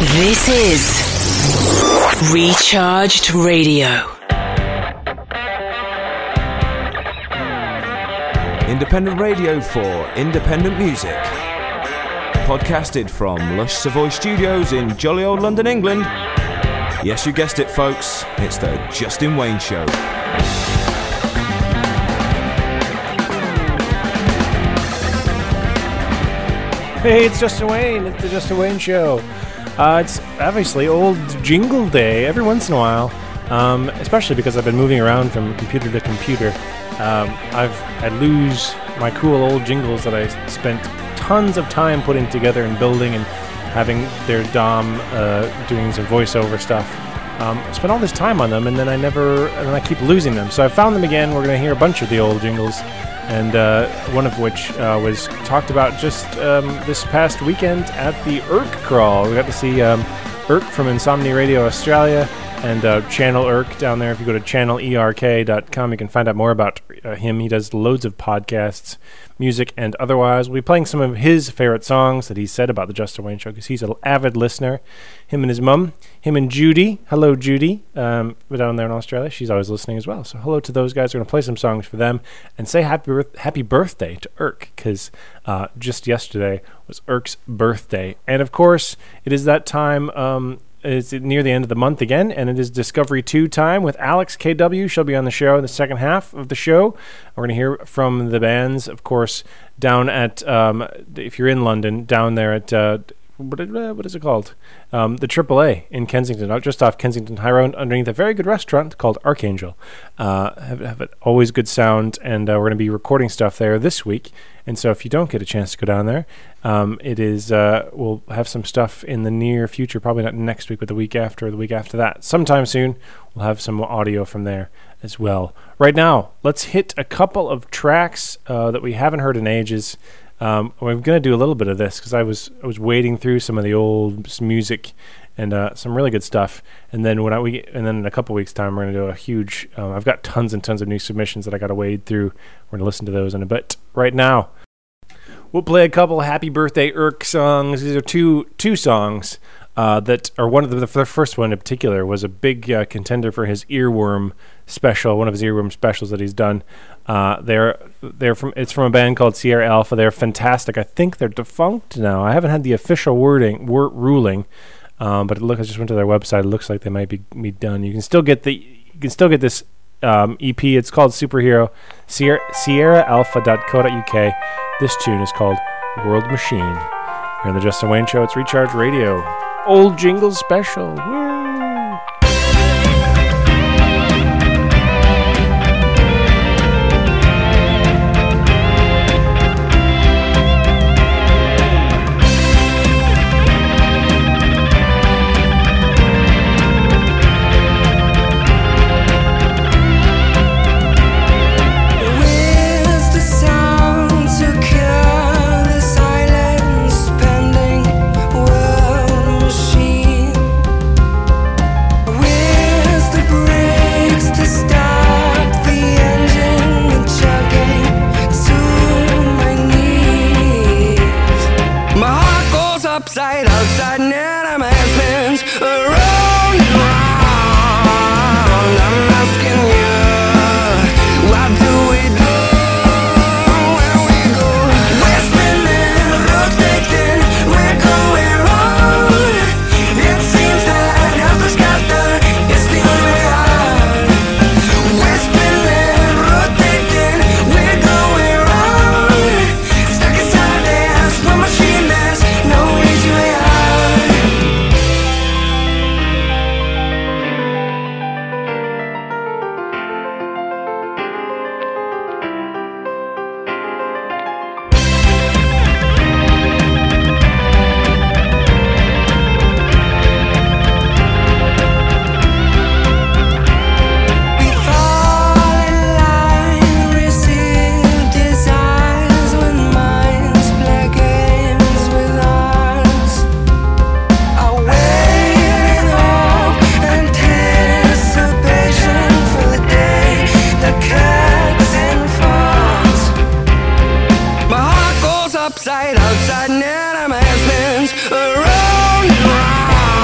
This is Recharged Radio. Independent radio for independent music. Podcasted from Lush Savoy Studios in jolly old London, England. Yes, you guessed it, folks. It's the Justin Wayne Show. Hey, it's Justin Wayne. It's the Justin Wayne Show. It's obviously old jingle day every once in a while, especially because I've been moving around from computer to computer. I lose my cool old jingles that I spent tons of time putting together and building and having their Dom doing some voiceover stuff. I spent all this time on them, and then I keep losing them. So I found them again. We're going to hear a bunch of the old jingles, and one of which was talked about just this past weekend at the Irk Crawl. We got to see Irk from Insomnia Radio Australia and Channel Irk down there. If you go to channelerk.com, you can find out more about him. He does loads of podcasts, music, and otherwise. We'll be playing some of his favorite songs that he said about the Justin Wayne Show, because he's an avid listener. Him and his mum, him and Judy. Hello, Judy. We're down there in Australia. She's always listening as well. So hello to those guys. We're going to play some songs for them and say happy birthday to Irk, because just yesterday was Irk's birthday. And of course, it is that time. It's near the end of the month again, and it is Discovery 2 time with Alex KW. She'll be on the show in the second half of the show. We're going to hear from the bands, of course, down at, if you're in London, down there at, what is it called? The AAA in Kensington, just off Kensington High Road, underneath a very good restaurant called Archangel. Have always good sound, and we're going to be recording stuff there this week. And so if you don't get a chance to go down there, we'll have some stuff in the near future, probably not next week, but the week after, or the week after that. Sometime soon, we'll have some audio from there as well. Right now, let's hit a couple of tracks that we haven't heard in ages. We're going to do a little bit of this because I was wading through some of the old music and some really good stuff. And then in a couple weeks' time, we're going to do a huge. I've got tons and tons of new submissions that I got to wade through. We're going to listen to those in a bit. Right now, we'll play a couple Happy Birthday Irk songs. These are two songs that are one of the first one in particular was a big contender for his Earworm special, one of his Earworm specials that he's done. It's from a band called Sierra Alpha. They're fantastic. I think they're defunct now. I haven't had the official ruling, but I just went to their website. It looks like they might be done. You can still get this EP. It's called Superhero. SierraAlpha.co.uk. This tune is called World Machine. Here on the Justin Wayne Show, it's Recharge Radio. Old Jingles Special. Woo! Upside, outside, and I'm asking around and round. I'm asking you, what do we do when we go? We're spinning, rotating, we're going round. It seems that helpless captain is the only way out. We're spinning, rotating, we're going round. Stuck inside this slow machine, there's no easy way out. We fall in line, receive desires with minds, play games with hearts. Awaiting hope, anticipation for the day that cuts and falls. My heart goes upside, outside, and I'm asking around and round.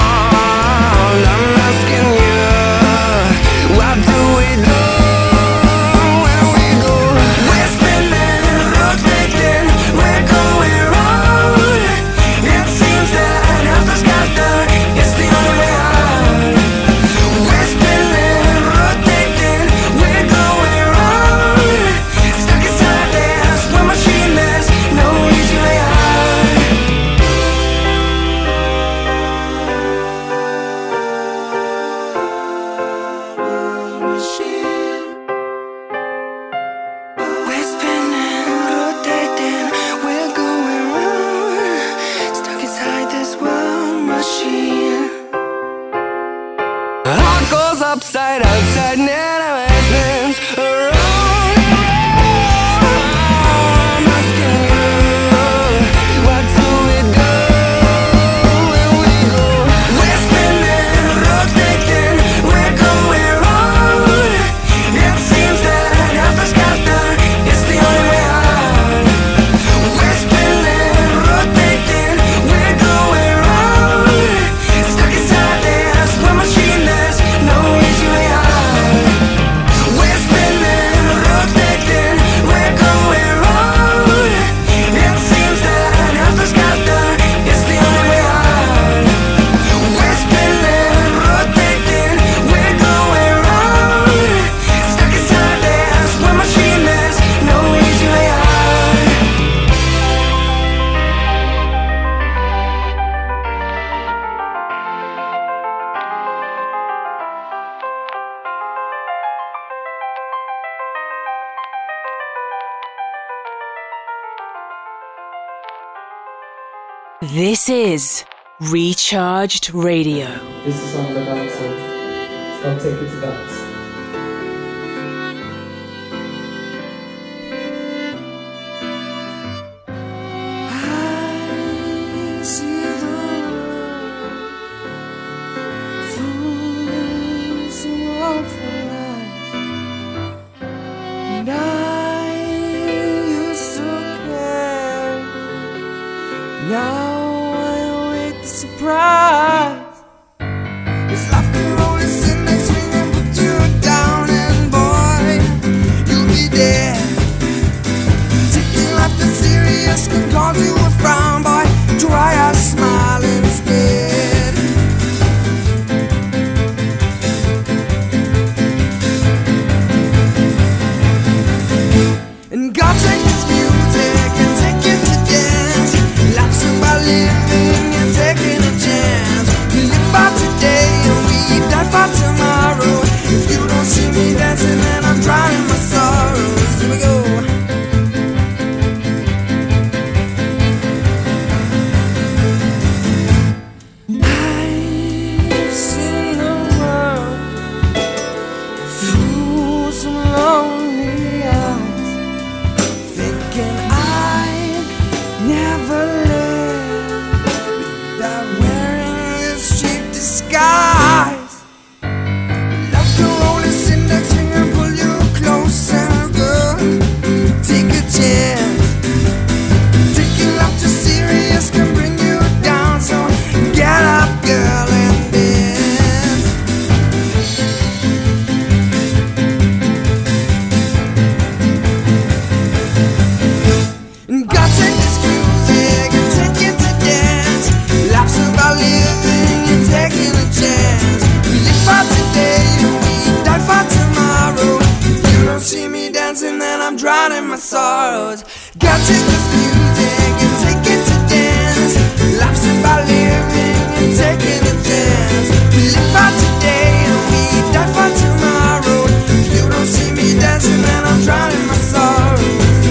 upside, outside, and enhancements. Around and round, I'm asking you, what do we do when we go? We're spinning, rotating, we're going round. It seems that after scatter, it's the only way out. We're spinning, rotating, we're going round. Stuck inside this one machine, there's no easy way out. We're spinning, rotating, we're going round. It seems that after scatter, it's the only way out. We're spinning, rotating, we're going round. Stuck inside this one machine, there's no easy way out. This is Recharged Radio. This is a song about dance. It's called Take It to Dance. I see the world through some awful eyes, and I used to care. Now I await the surprise. It's life can roll and sit next to me and put you down, and boy, you'll be there. Taking life too serious can cause you a frown, boy. Try a smile instead. And God take this music and take it to dance. Life's about living and taking a chance. We live by today and we die by tomorrow. If you don't see me dancing, then I'm drowning my sorrows. Here we go. I've seen the world through some lonely eyes, thinking I'd never live without wearing this cheap disguise. Love can roll its index finger and pull you closer, girl. Take a chance. Taking life too serious can bring you down, so get up, girl, and dance. And God take this music and take it to dance. Life's about living and taking a chance. We live for today and we die for tomorrow. If you don't see me dancing, then I'm drowning my sorrows. God take this music and take it to dance. Life's about living and taking a chance. We live for today and we die for tomorrow. If you don't see me dancing, then I'm drowning my sorrows.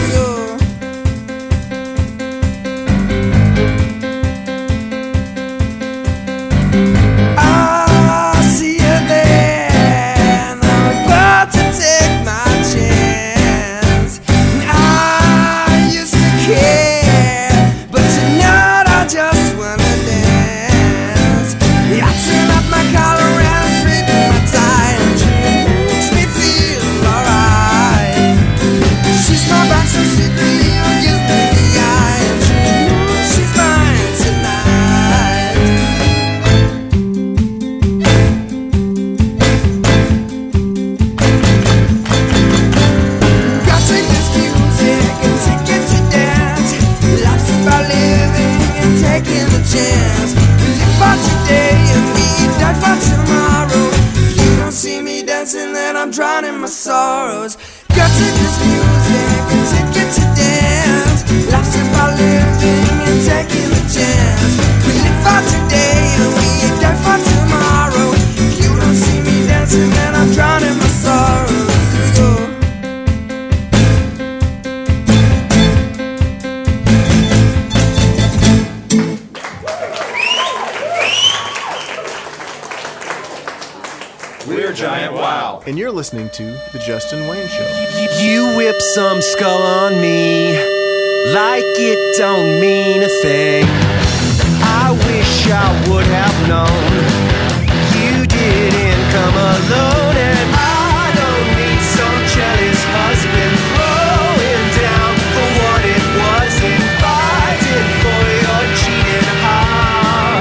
I see you there, and I'm about to take my chance. And I used to care, but tonight I just wanna dance. I turn up my collar and I straighten my tie, and she makes me feel alright. She's my back so secretly and gives me the eye, and she knows she's mine tonight. God take this music and take it to dance. Life's about living and taking a chance. We live for today and we die for tomorrow. If you don't see me dancing, then I'm drowning my sorrows. God take this music and take it to dance. Life's about living and taking a chance. We live for today and we die for tomorrow. If you don't see me dancing, then I'm drowning my sorrows. Here we go. We're pure giant wow. And you're listening to The Justin Wayne Show. You whip some skull on me like it don't mean a thing. I wish I would have known you didn't come alone. And I don't need some jealous husband throwing down for what it wasn't fighting for your cheating heart.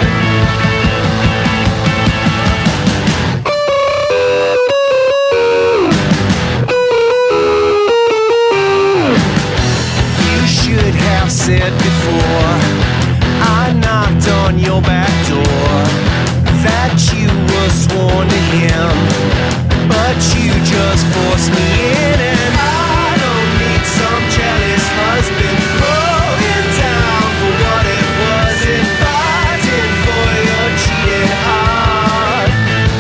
You should have said before I knocked on your back door that you were sworn to him, but you just forced me in. And I don't need some jealous husband throwing down for what it wasn't fighting for your cheated heart.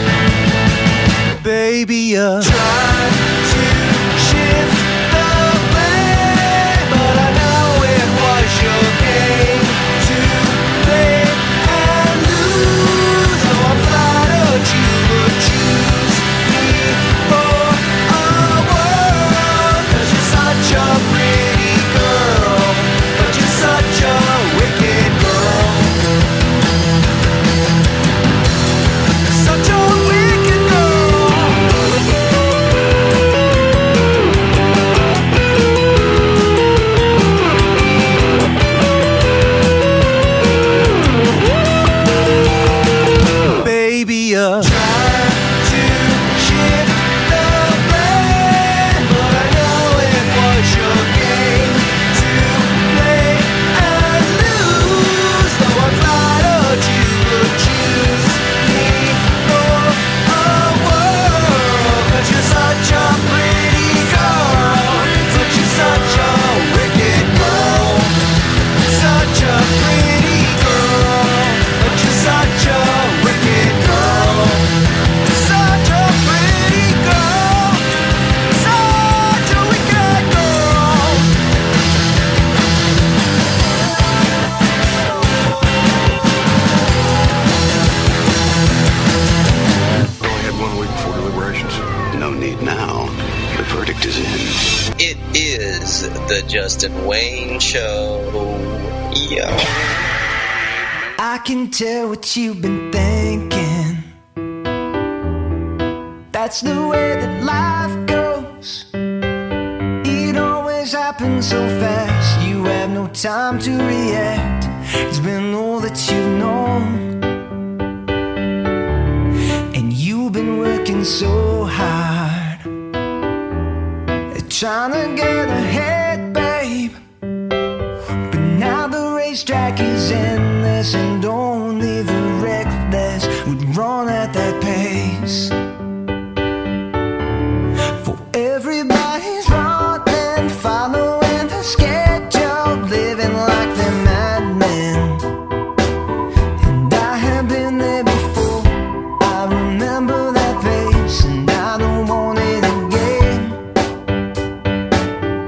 Baby, you tried to shift the blame, but I know it was your game to play and lose. So I flattered you would choose me for a world. 'Cause you're such a pretty girl, but you're such a wicked girl. Such a wicked girl. Baby, you tried to shift the blame, but I know it was your game to play and lose. Though I flattered you would choose me for a world. 'Cause you're such a pretty girl, but you're such a wicked girl. Such a pretty girl, but you're such a wicked girl. Such a pretty girl, such a wicked girl. We only had 1 week before deliberations. No need now. The verdict is in. It is the Justin Wayne Show. Yeah. I can tell what you've been thinking. That's the way that life goes. It always happens so fast. You have no time to react. It's been all that you've known, and you've been working so hard, trying to get ahead, babe. But now the racetrack is endless, and only the reckless would run at that pace. For everybody's running, following the schedule, living like they're madmen. And I have been there before. I remember that pace, and I don't want it again.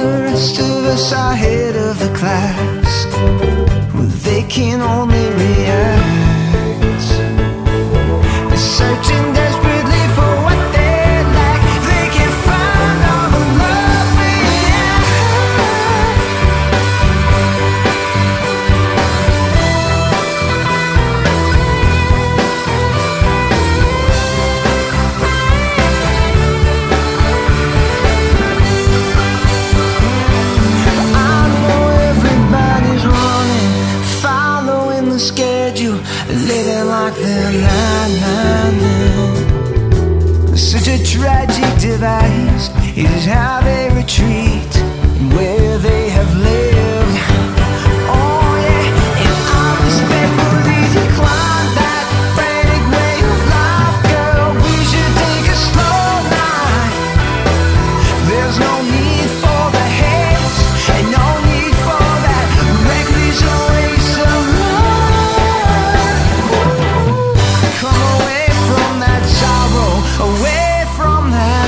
the rest of us are head of the class. Well, they can only react. They're searching desperately for what they lack. They can't find all the love we schedule, living like they're 999. Such a tragic device is how they retreat and where they have lived. Oh yeah, and I respectfully decline that frantic way of life, girl. We should take a slow night. There's no need for the haste and no need for that reckless waste of love. Away from that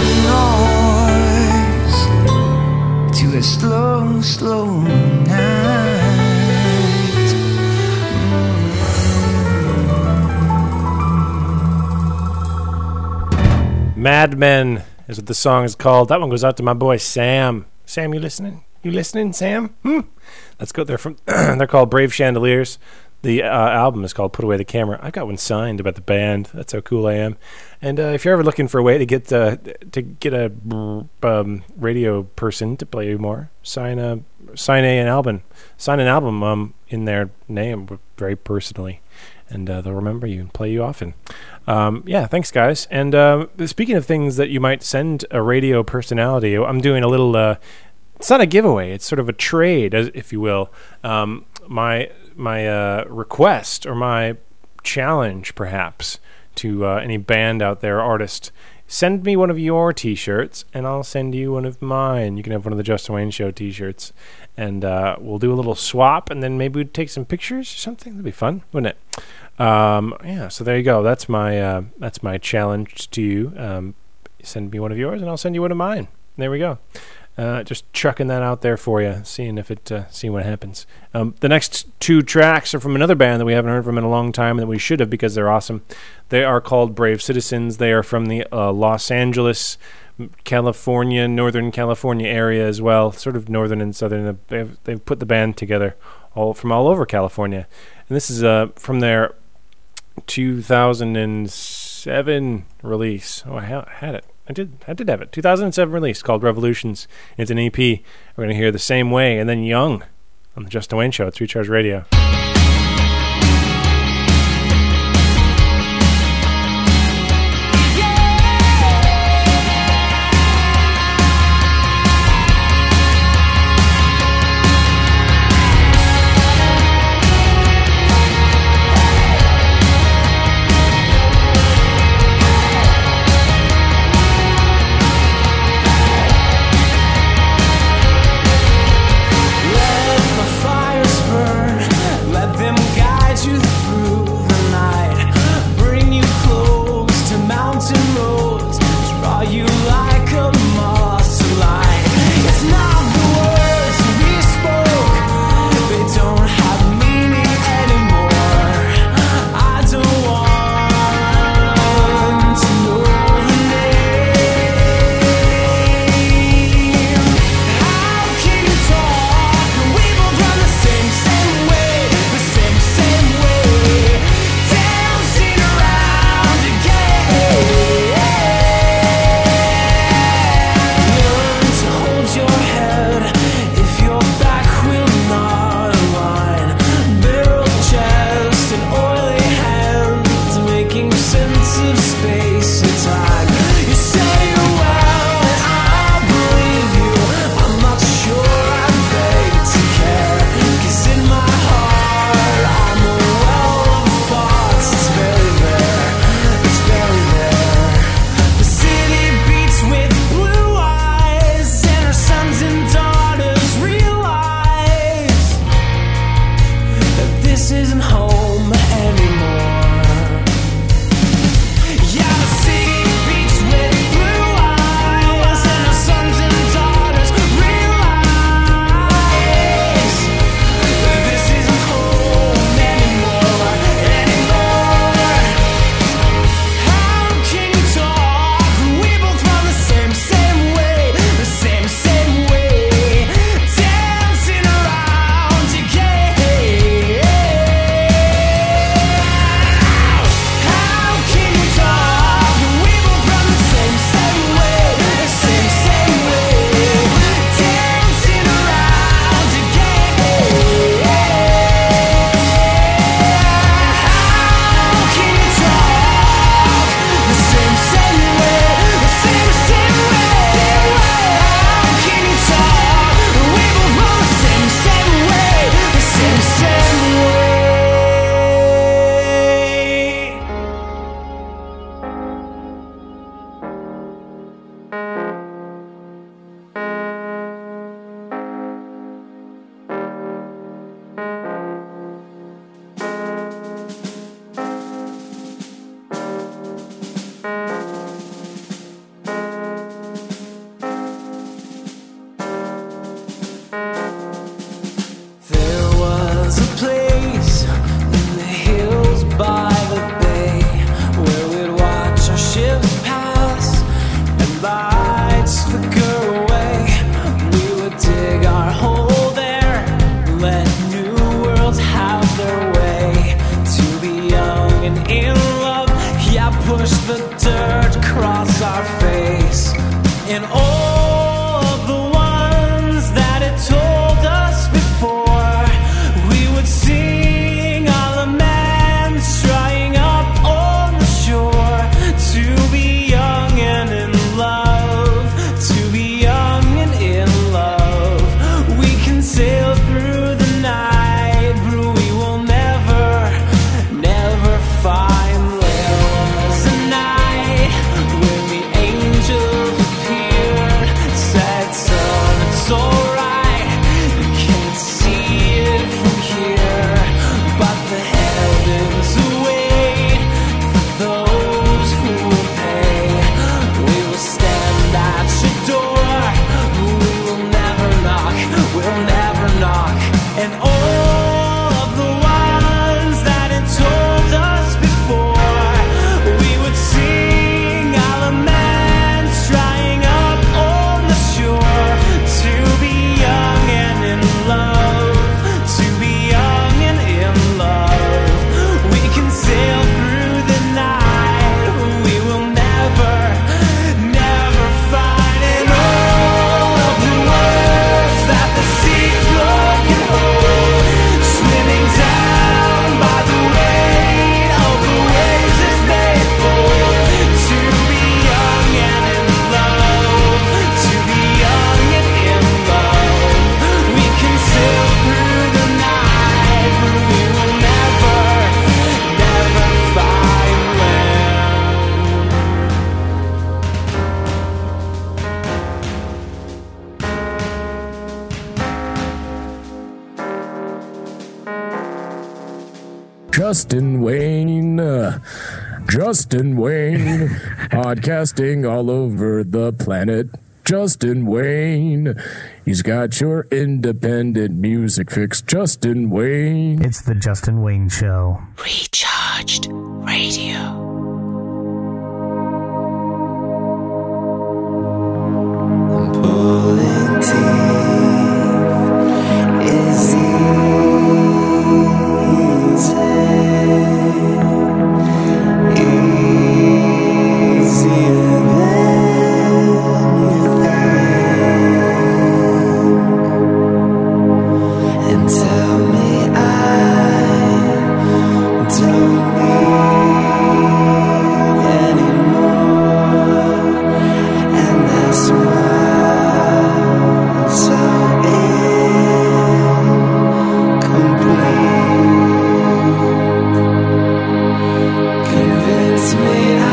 noise to a slow, slow night. Mad Men is what the song is called. That one goes out to my boy Sam. Sam, you listening? You listening, Sam? Let's go. They're from. They're called Brave Chandeliers. The album is called Put Away the Camera. I got one signed about the band. That's how cool I am. And if you're ever looking for a way to get a radio person to play you more, sign an album in their name very personally, and they'll remember you and play you often. Yeah, thanks guys. And speaking of things that you might send a radio personality, I'm doing a little. It's not a giveaway. It's sort of a trade, if you will. My request or my challenge, perhaps, to any band out there, artist, send me one of your T-shirts, and I'll send you one of mine. You can have one of the Justin Wayne Show T-shirts, and we'll do a little swap, and then maybe we'd take some pictures or something. That'd be fun, wouldn't it? Yeah. So there you go. That's my challenge to you. Send me one of yours, and I'll send you one of mine. There we go. Just chucking that out there for you, seeing what happens. The next two tracks are from another band that we haven't heard from in a long time, and that we should have because they're awesome. They are called Brave Citizens. They are from the Los Angeles, California, Northern California area as well, sort of northern and southern. They've put the band together from all over California, and this is from their 2007 release. Oh, I had it. I did have it. 2007 release called Revolutions. It's an EP. We're going to hear The Same Way and then Young on the Justin Wayne Show. It's Recharge Radio. Let the fires burn. Justin Wayne. Justin Wayne, podcasting all over the planet. Justin Wayne, he's got your independent music fix. Justin Wayne. It's the Justin Wayne Show. Recharged Radio. Pulling teeth is easier than you think. And tell me I don't need anymore. And that's why so incomplete. Convince me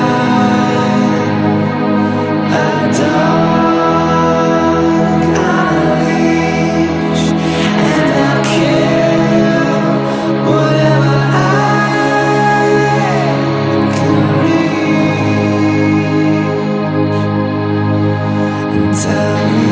I'm a dog on a leash, and I'll kill whatever I can reach. And tell me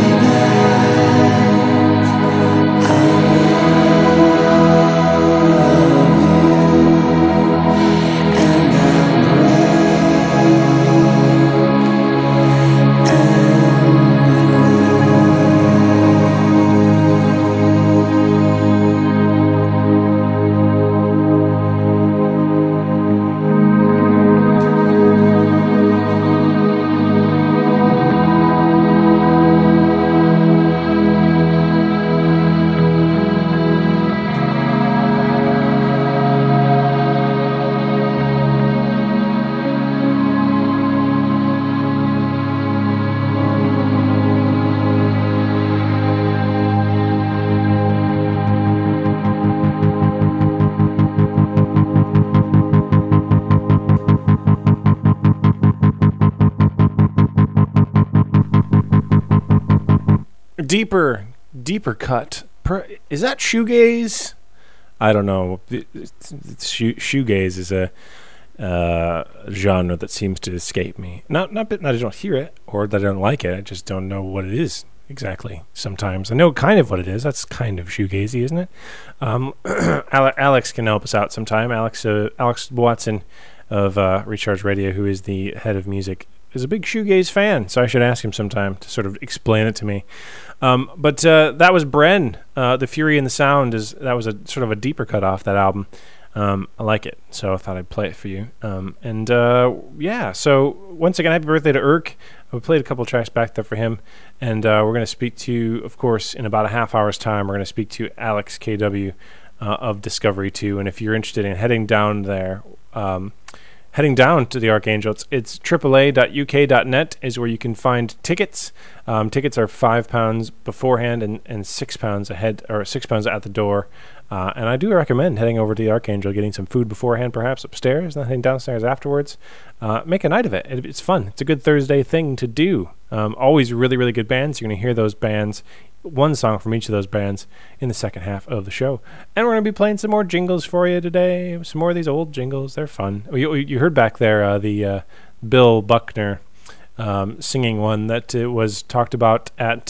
deeper cut. Is that shoegaze? I don't know. Shoegaze is a genre that seems to escape me. Not that I don't hear it or that I don't like it. I just don't know what it is exactly. Sometimes I know kind of what it is. That's kind of shoegazy, isn't it? Alex can help us out sometime. Alex Watson of Recharge Radio, who is the head of music, is a big shoegaze fan, so I should ask him sometime to sort of explain it to me. But that was Bren. The Fury and the Sound that was a sort of a deeper cut off that album. I like it, so I thought I'd play it for you. So once again, happy birthday to Irk. We played a couple tracks back there for him, and we're going to speak to, of course, in about a half hour's time, we're going to speak to Alex KW of Discovery 2, and if you're interested in heading down there, heading down to the Archangel, it's AAA.uk.net is where you can find tickets. Tickets are £5 beforehand and £6 ahead, or £6 at the door. And I do recommend heading over to the Archangel, getting some food beforehand, perhaps upstairs, and then heading downstairs afterwards. Make a night of it. It's fun. It's a good Thursday thing to do. Always really, really good bands. You're going to hear those bands, one song from each of those bands in the second half of the show. And we're going to be playing some more jingles for you today. Some more of these old jingles. They're fun. You heard back there the Bill Buckner singing one that was talked about at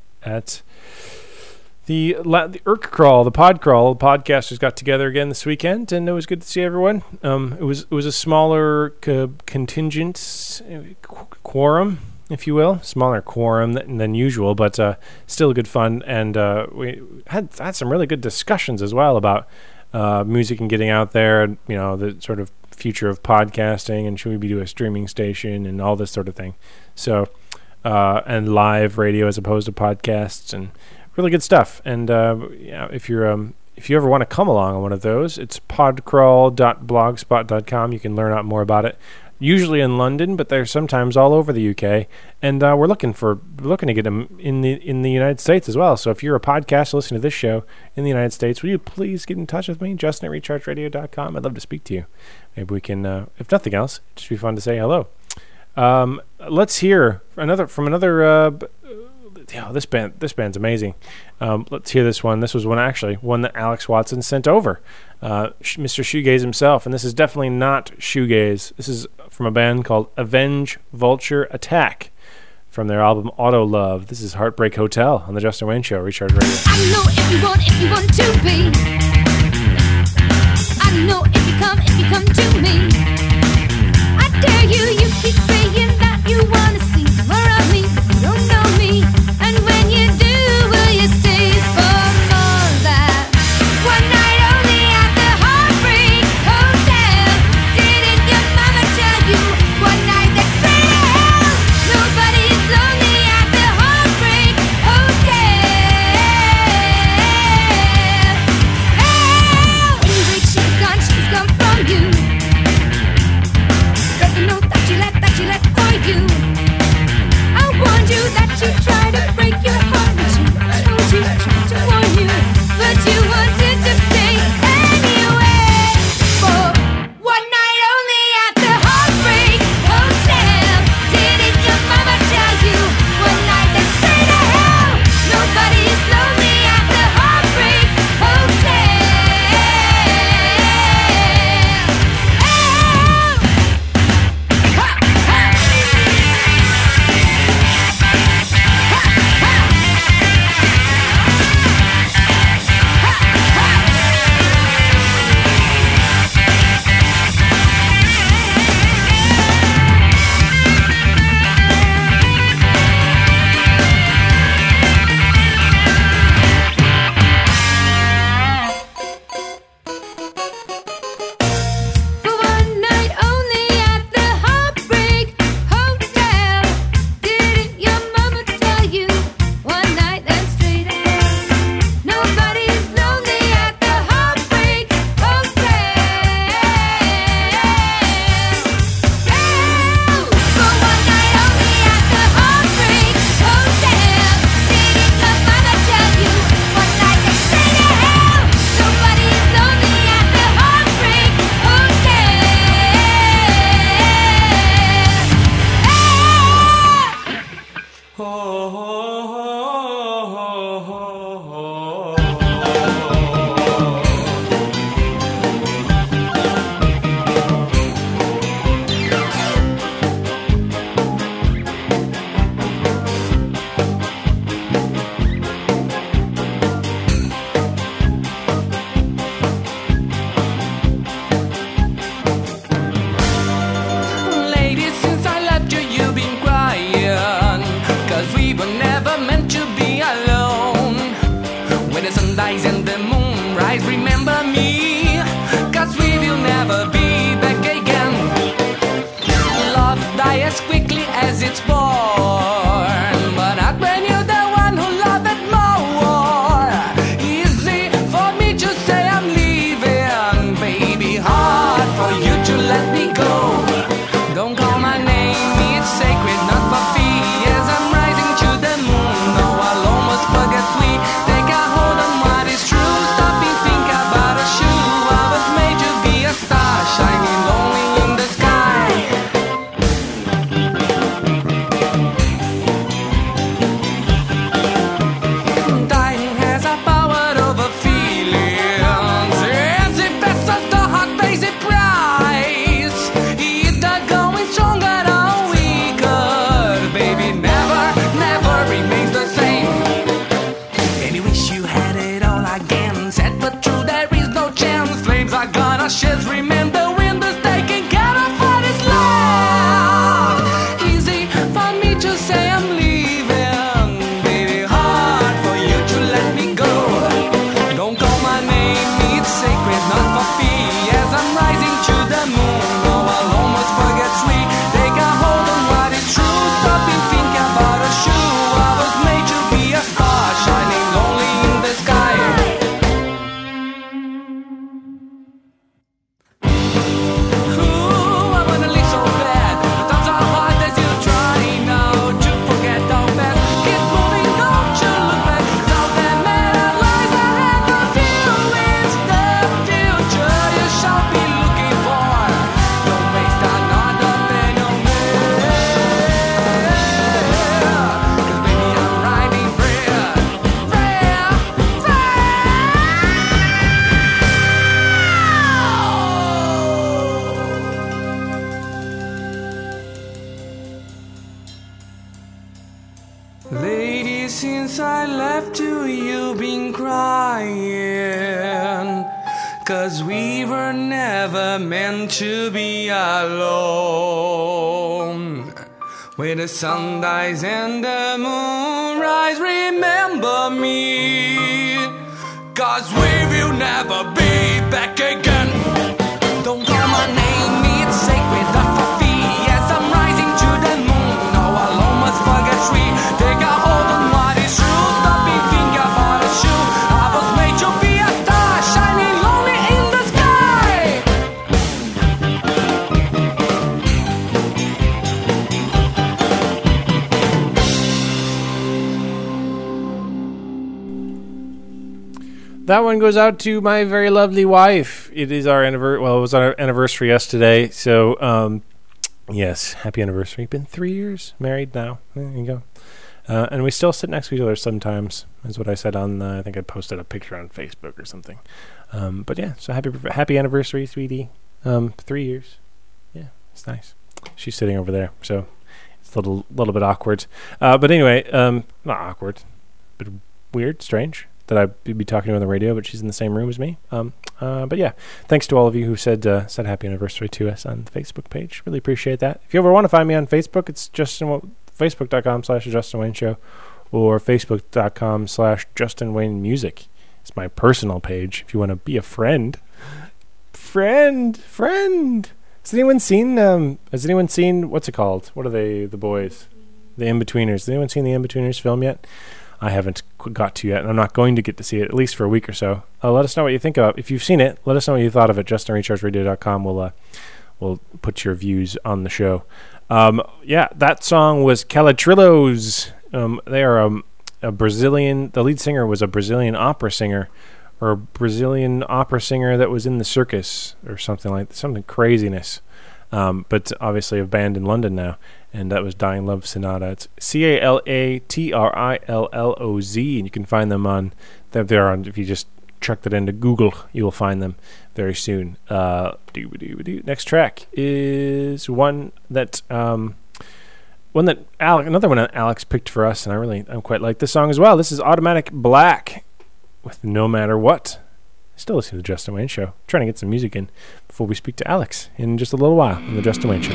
the Irk Crawl, the Pod Crawl. The podcasters got together again this weekend, and it was good to see everyone. It was a smaller contingent quorum, if you will, smaller quorum than usual, but still good fun. And we had some really good discussions as well about music and getting out there, and the sort of future of podcasting, and should we be doing a streaming station and all this sort of thing. So and live radio as opposed to podcasts, and really good stuff. And if you ever want to come along on one of those, it's podcrawl.blogspot.com. You can learn out more about it. Usually in London, but they're sometimes all over the UK. And we're looking to get them in the United States as well. So if you're a podcast listening to this show in the United States, will you please get in touch with me, Justin at rechargeradio.com. I'd love to speak to you. Maybe we can, if nothing else, it'd just be fun to say hello. Let's hear from another this band's amazing. Let's hear this one. This was one that Alex Watson sent over, Mr. Shoegaze himself, and this is definitely not shoegaze. This is from a band called Avenge Vulture Attack from their album Auto Love. This is Heartbreak Hotel on the Justin Wayne Show, Recharge Radio. I know if you want to be. I know if you come to me. I dare you, you keep saying that you wanna see more of me. You don't know me, and when you do, will you stay for more of that? One night only at the Heartbreak Hotel. Didn't your mama tell you? One night that's straight to hell. Nobody's lonely at the Heartbreak Hotel. Hell, anyway, she's gone from you. Read the note that you left for you. I warned you that you tried to break your heart, but I told you to warn you, but you wanted to stay anyway. For one night only at the Heartbreak Hotel. Didn't your mama tell you? One night that's straight to hell. Nobody's lonely at the Heartbreak Hotel. For one night only at the Heartbreak Hotel. Didn't your mama tell you? One night then straight ahead. Nobody's lonely at the Heartbreak Hotel. For one night only at the Heartbreak Hotel. Didn't your mama tell you? One night then straight ahead. Nobody's lonely at the Heartbreak Hotel. Lady, since I left you, you've been crying. 'Cause we were never meant to be alone. When the sun dies and the moon rise, remember me. 'Cause we will never be back again. Love dies as quickly as it's born, but not when you're the one who loved it more. Easy for me to say I'm leaving, baby. Hard for you to let me go. Don't call my name, it's sacred, not for fears. I'm rising to the moon, though I'll almost forget we take a hold on what is true. 'Cause we were never meant to be alone. When the sun dies and the moon rise, remember me. 'Cause we will never be back again. Don't call my name, it's sacred up for fee. Yes, I'm rising to the moon. Now I'll almost forget free. Take a hold on what is true. Stop thinking about a shoe. I was made to be a star, shining lonely in the sky. That one goes out to my very lovely wife. It is our anniversary. Well, it was our anniversary yesterday. So, yes, happy anniversary. Been 3 years married now. There you go. And we still sit next to each other sometimes, is what I said on. I think I posted a picture on Facebook or something. But yeah, so happy anniversary, sweetie. 3 years. Yeah, it's nice. She's sitting over there, so it's a little bit awkward. But anyway, not awkward, but weird, strange that I'd be talking to her on the radio, but she's in the same room as me. But yeah, thanks to all of you who said happy anniversary to us on the Facebook page. Really appreciate that. If you ever want to find me on Facebook, it's Facebook.com/Justin Wayne Show or Facebook.com/Justin Wayne Music. It's my personal page if you want to be a friend. Friend. Has anyone seen what's it called? What are they, the boys? The In-Betweeners. Has anyone seen the In-Betweeners film yet? I haven't got to yet, and I'm not going to get to see it, at least for a week or so. Let us know what you think of it. If you've seen it, let us know what you thought of it. JustinRechargeRadio.com. We'll put your views on the show. Yeah, that song was Calatrillos. They are a Brazilian. The lead singer was a Brazilian opera singer, or a Brazilian opera singer that was in the circus or something craziness. But obviously a band in London now, and that was Dying Love Sonata. It's Calatrilloz, and you can find them on. They're on. If you just chuck that into Google, you will find them very soon. Next track is one that another one that Alex picked for us, and I quite like this song as well. This is Automatic Black with No Matter What. Still listening to the Justin Wayne Show. Trying to get some music in before we speak to Alex in just a little while on the Justin Wayne Show.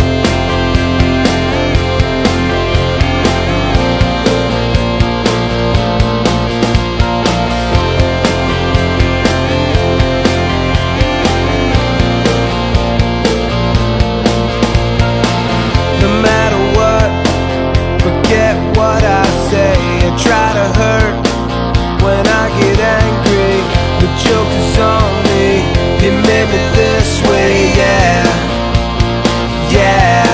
No matter what, forget what I say and try to hurt when I get angry. The joke is on me. You made me this way, yeah.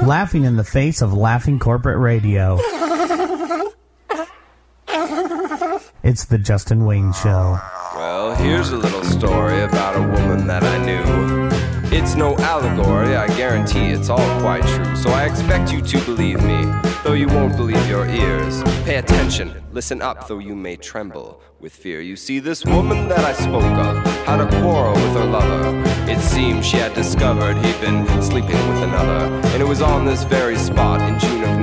laughing in the face of laughing corporate radio. It's the Justin Wayne Show. Well, here's a little story about a woman that I knew. It's no allegory, I guarantee it's all quite true. So I expect you to believe me, though you won't believe your ears. Pay attention, listen up, though you may tremble with fear. You see, this woman that I spoke of had a quarrel with her lover. It seemed she had discovered he'd been sleeping with another. And it was on this very spot in June of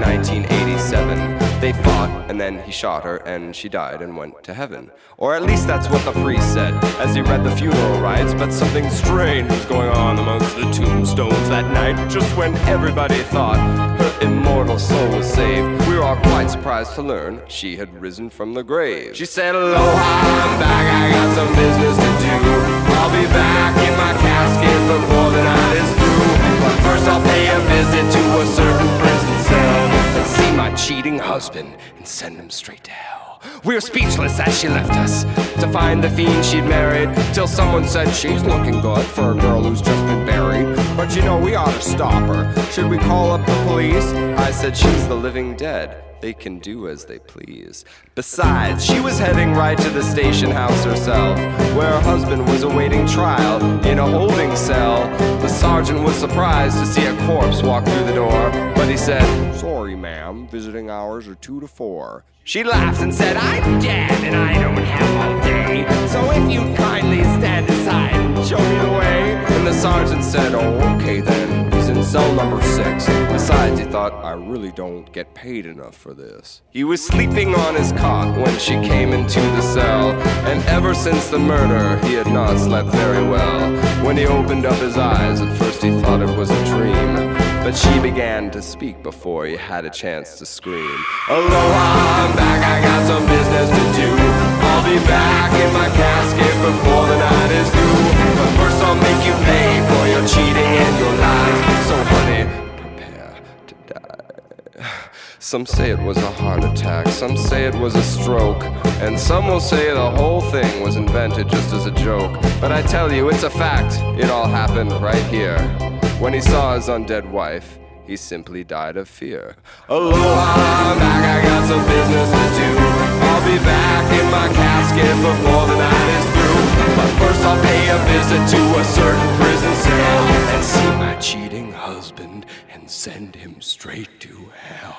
1987. They fought, and then he shot her, and she died and went to heaven. Or at least that's what the priest said as he read the funeral rites. But something strange was going on amongst the tombstones that night. Just when everybody thought her immortal soul was saved, we were all quite surprised to learn she had risen from the grave. She said, "Aloha, I'm back, I got some business to do. I'll be back in my casket before the night is through. But first I'll pay a visit to a certain prison cell and see my cheating husband and send him straight to hell." We were speechless as she left us to find the fiend she'd married, till someone said, "She's looking good for a girl who's just been buried. But you know, we ought to stop her. Should we call up the police?" I said, "She's the living dead. They can do as they please." Besides, she was heading right to the station house herself, where her husband was awaiting trial in a holding cell. The sergeant was surprised to see a corpse walk through the door, but he said, "Sorry, ma'am, visiting hours are 2 to 4. She laughed and said, "I'm dead and I don't have all day, so if you'd kindly stand aside and show me the way." And the sergeant said, "Oh, okay then, he's in cell number 6. Besides, he thought, I really don't get paid enough for this." He was sleeping on his cot when she came into the cell, and ever since the murder, he had not slept very well. When he opened up his eyes, at first he thought it was a dream, but she began to speak before he had a chance to scream. "Aloha, I'm back, I got some business to do. I'll be back in my casket before the night is through. But first I'll make you pay for your cheating and your lies. So honey, prepare to die." Some say it was a heart attack, some say it was a stroke, and some will say the whole thing was invented just as a joke. But I tell you, it's a fact, it all happened right here. When he saw his undead wife, he simply died of fear. "Aloha, I'm back, I got some business to do. I'll be back in my casket before the night is through. But first I'll pay a visit to a certain prison cell and see my cheating husband and send him straight to hell."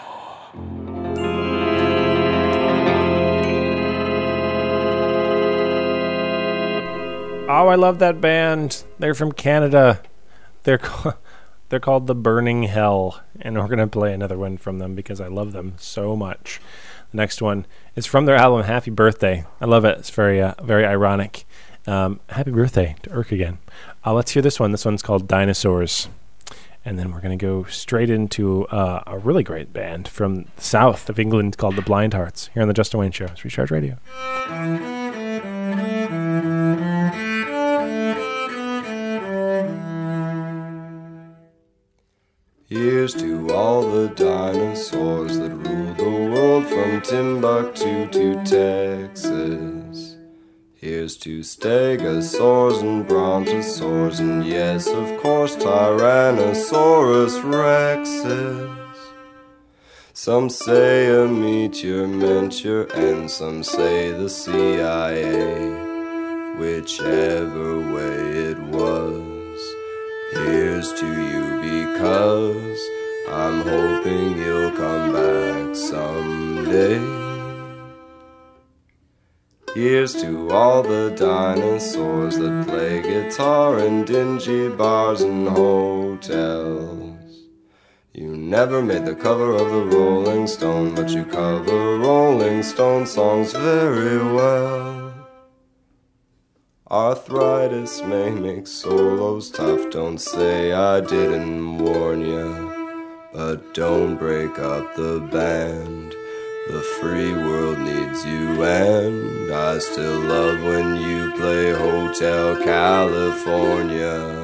Oh, I love that band. They're from Canada. They're called The Burning Hell, and we're going to play another one from them because I love them so much. The next one is from their album Happy Birthday. I love it. It's very very ironic. Happy birthday to Urk again. Let's hear this one. This one's called Dinosaurs. And then we're going to go straight into a really great band from the south of England called the Blind Hearts here on the Justin Wayne Show. It's Recharge Radio. Here's to all the dinosaurs that ruled the world from Timbuktu to Texas. Here's to stegosaurs and brontosaurs, and yes, of course, Tyrannosaurus rexes. Some say a meteor meant your end, some say the CIA. Whichever way it was, here's to you because I'm hoping you'll come back someday. Here's to all the dinosaurs that play guitar in dingy bars and hotels. You never made the cover of the Rolling Stone, but you cover Rolling Stone songs very well. Arthritis may make solos tough, don't say I didn't warn ya. But don't break up the band, the free world needs you, and I still love when you play Hotel California.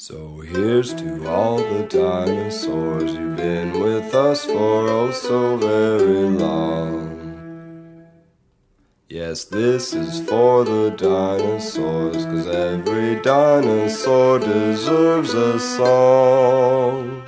So here's to all the dinosaurs, you've been with us for oh so very long. Yes, this is for the dinosaurs, 'cause every dinosaur deserves a song.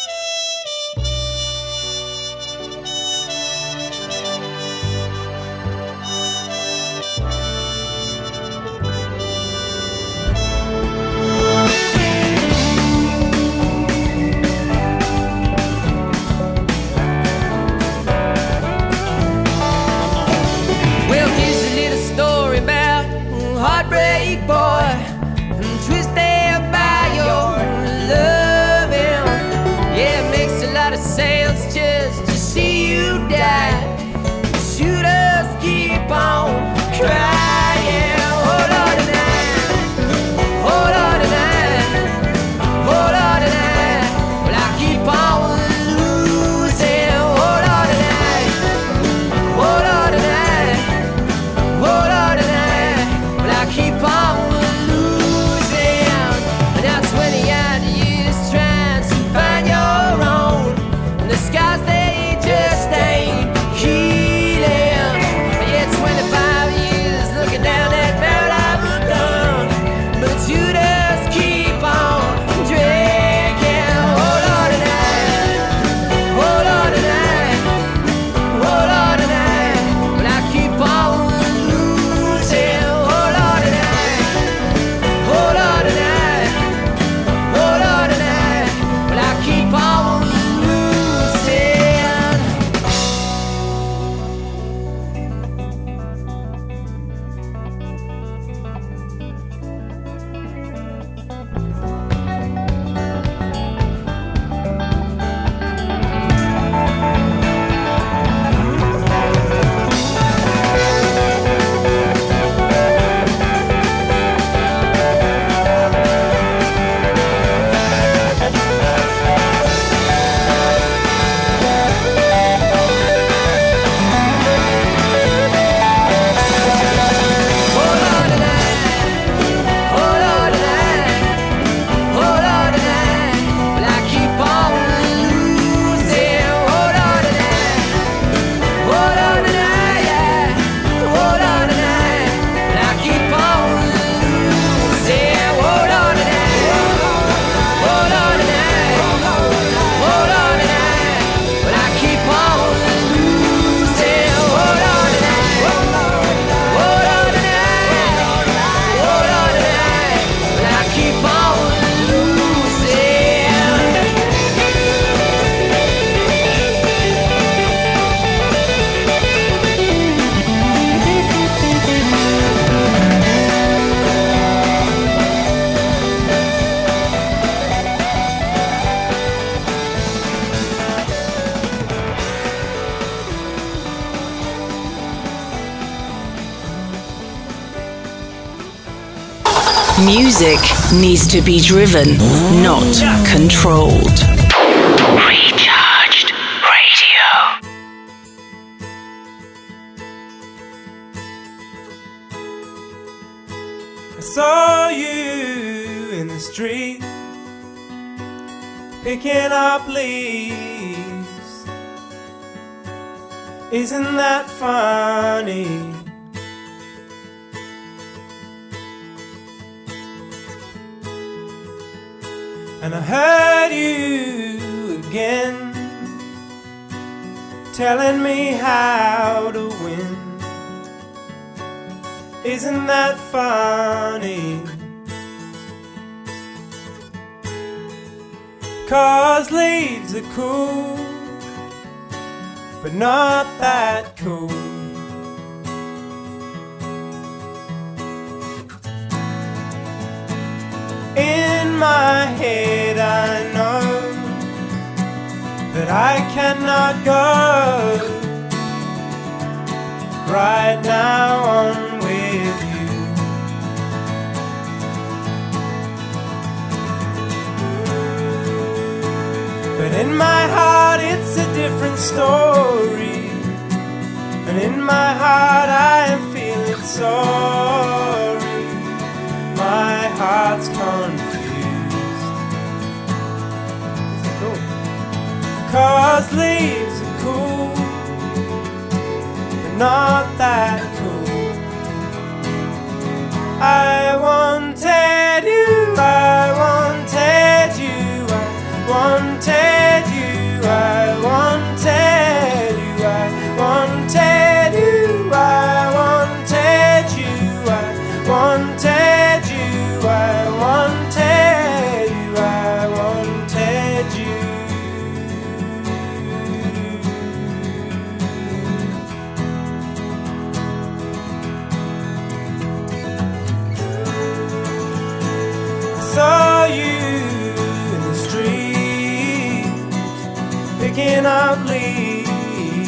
Music needs to be driven, not controlled. Recharged Radio. I saw you in the street, picking up leaves. Isn't that funny? And I heard you again, telling me how to win. Isn't that funny? 'Cause leaves are cool, but not that cool. In my head I know that I cannot go right now on with you. But in my heart it's a different story, and in my heart I am feeling sorry. My heart's confused. 'cause leaves are cool, but not that cool. I wanted you, I wanted you, I wanted you, I wanted you, I wanted you, I wanted you, I wanted you, I wanted you, I wanted you. Saw you in the street, picking up leaves.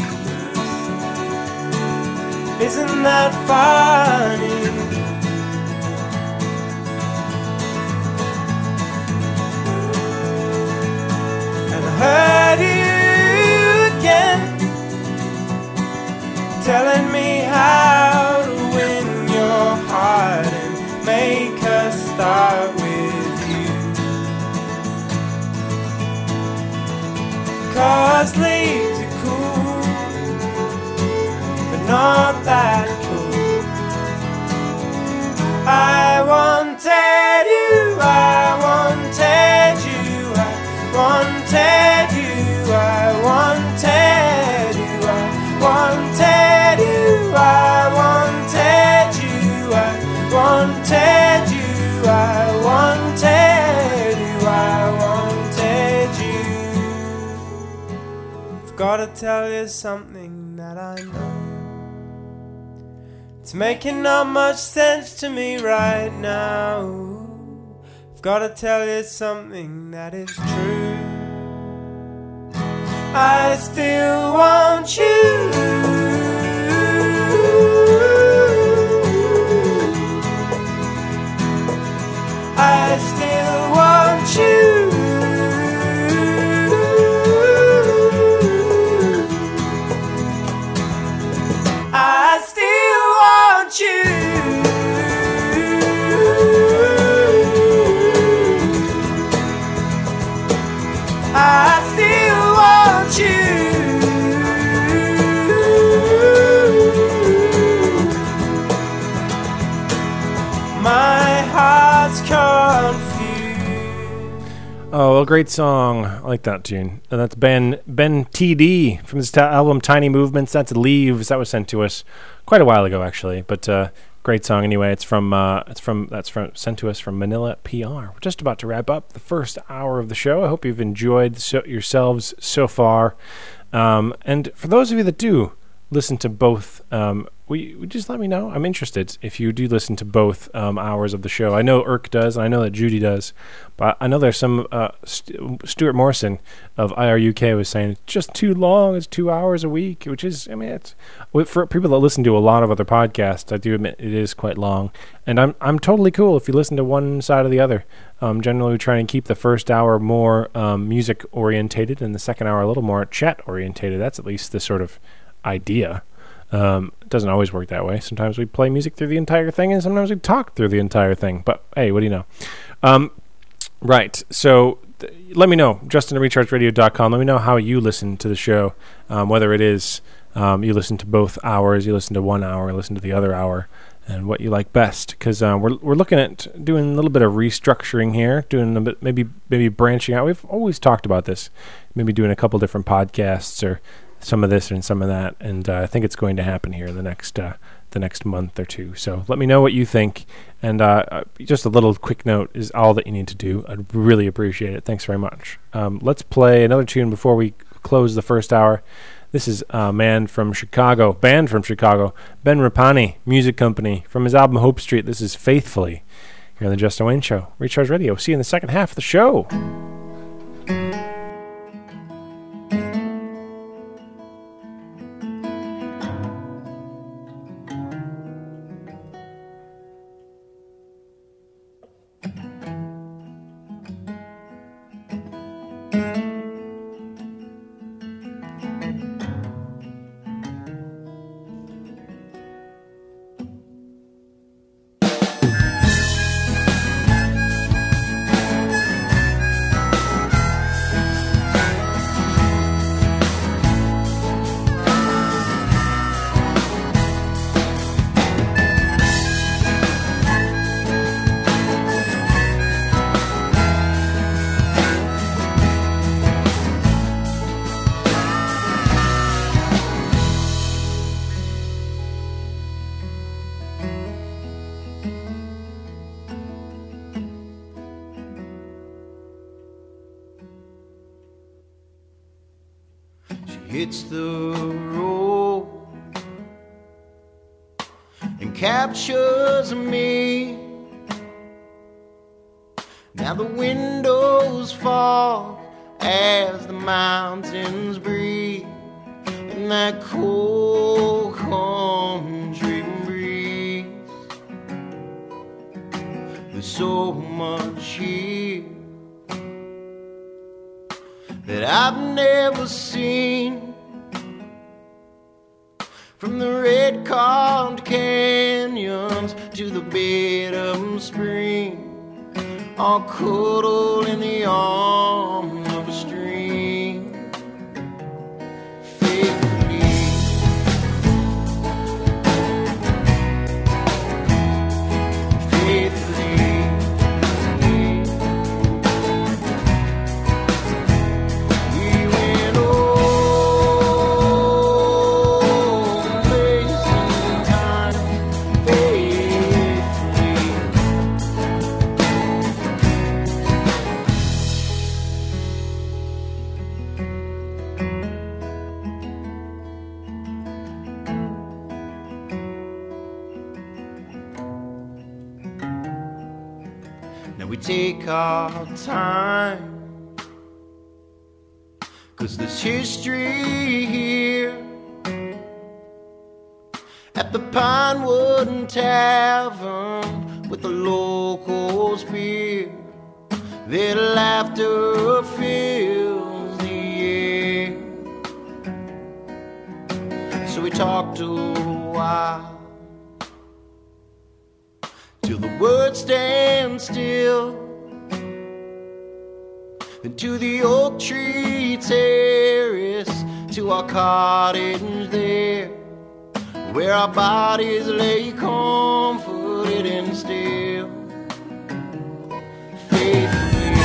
Isn't that funny? And I heard you again, telling me how to win your heart and make her start with you. 'Cause leaves are cool, but not that cool. I wanted you, I wanted you, I wanted you, I wanted you, I wanted you, I wanted you, I wanted you, I wanted you, I wanted you. I've gotta tell you something that I know. It's making not much sense to me right now. I've gotta tell you something that is true. I still want you. I still want you. I still want you. I still want you. My heart's confused. Oh, well, great song. I like that tune. And that's Ben TD from his album Tiny Movements. That's Leaves. That was sent to us quite a while ago, actually. But great song anyway. It's sent to us from Manila PR. We're just about to wrap up the first hour of the show. I hope you've enjoyed yourselves so far. And for those of you that do listen to both, we just let me know. I'm interested if you do listen to both hours of the show. I know Irk does, and I know that Judy does, but I know there's some Stuart Morrison of IRUK was saying it's just too long. It's 2 hours a week, which is, I mean, it's for people that listen to a lot of other podcasts. I do admit it is quite long, and I'm totally cool if you listen to one side or the other. Generally, we try and keep the first hour more music orientated, and the second hour a little more chat orientated. That's at least the sort of idea. It doesn't always work that way. Sometimes we play music through the entire thing, and sometimes we talk through the entire thing. But hey, what do you know? Right. So let me know. Justin@rechargeradio.com. Let me know how you listen to the show. Whether it is you listen to both hours, you listen to 1 hour, listen to the other hour, and what you like best. Because we're looking at doing a little bit of restructuring here, doing a bit, maybe branching out. We've always talked about this. Maybe doing a couple different podcasts or some of this and some of that, and I think it's going to happen here in the next month or two. So let me know what you think, and just a little quick note is all that you need to do. I'd really appreciate it. Thanks very much. Let's play another tune before we close the first hour. This is a band from Chicago, Ben Rapani Music Company, from his album Hope Street. This is Faithfully here on the Justin Wayne Show, Recharge Radio. See you in the second half of the show. hits the road and captures me. Now the windows fall as the mountains breathe in that cold country breeze. There's so much here that I've never seen, from the red-carved canyons to the bed of spring, all cuddled in the arm of a stream. Faithfully, faithfully, we went all place and time. Faithfully. Now we take our time, 'cause there's history here at the Pinewood Tavern with the locals beer. Their laughter fills the air. So we talked a while till the world stands still, and to the oak tree terrace, to our cottage there, where our bodies lay comforted and still. Faithfully,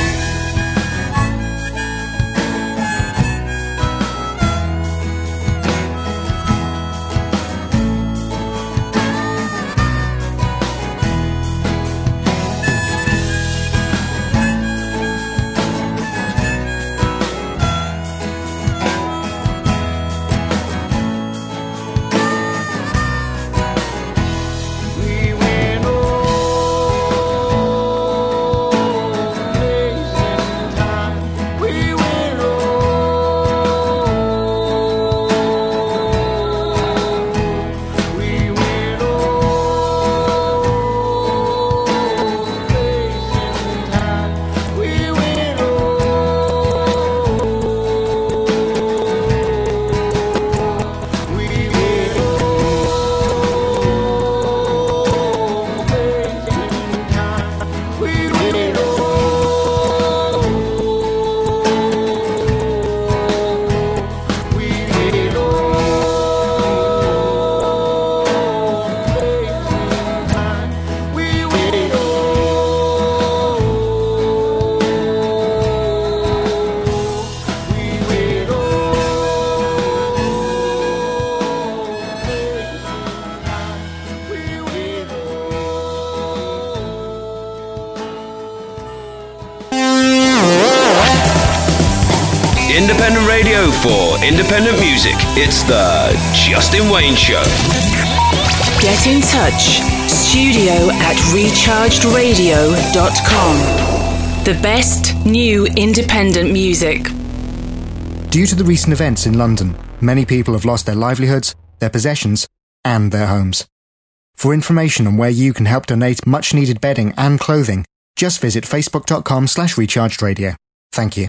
Independent radio for independent music. It's the Justin Wayne Show. Get in touch. studio@rechargedradio.com. The best new independent music. Due to the recent events in London, many people have lost their livelihoods, their possessions, and their homes. For information on where you can help donate much-needed bedding and clothing, just visit facebook.com/rechargedradio. Thank you.